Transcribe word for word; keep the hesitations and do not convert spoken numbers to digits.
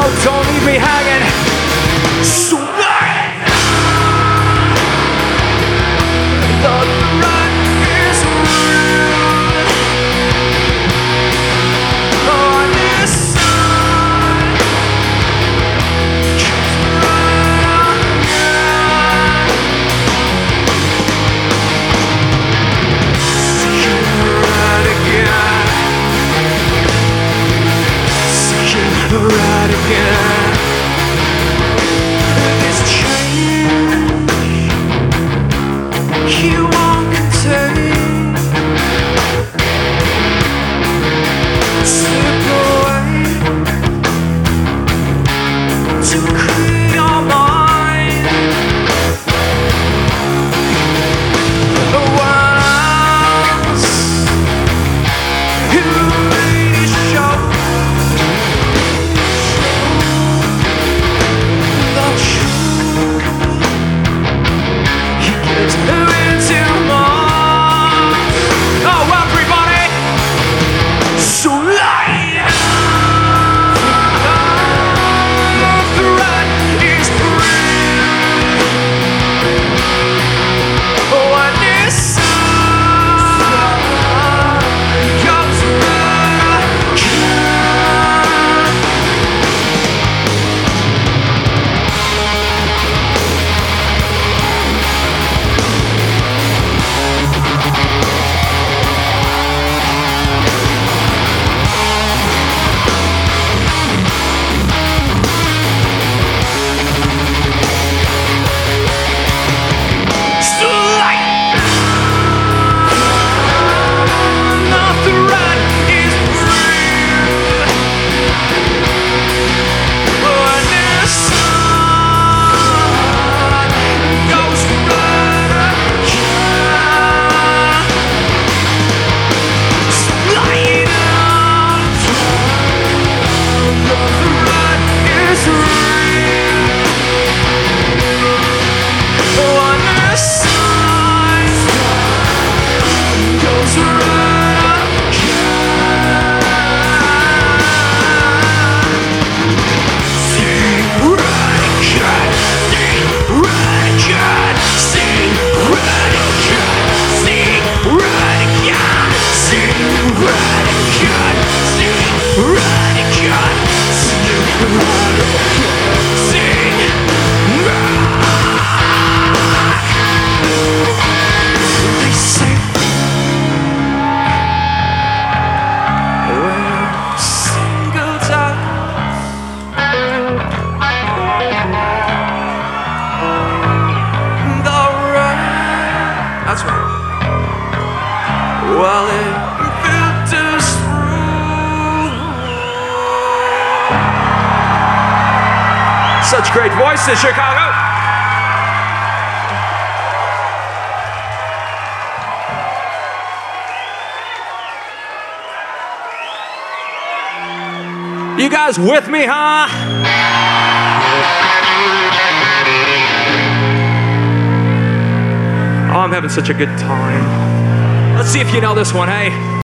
Oh, don't leave me hanging. So light. The run is real. On this side, just run again. See you right again. See you right again. This change you won't contain. Slip away to clear your mind. What else? Who really show the truth? You get into more. Oh, everybody, so light. The threat is real. When this sun comes back, so light. The threat is real. When this sun goes back, so light up. The threat is real. When this sun goes right sing right again, sing right again, sing right again, sing right again, sing right again, sing right again, sing right again, sing they say we're single times. The right. That's right. Well, it filters through. Such great voices, Chicago. You guys with me, huh? Oh, I'm having such a good time. Let's see if you know this one, hey.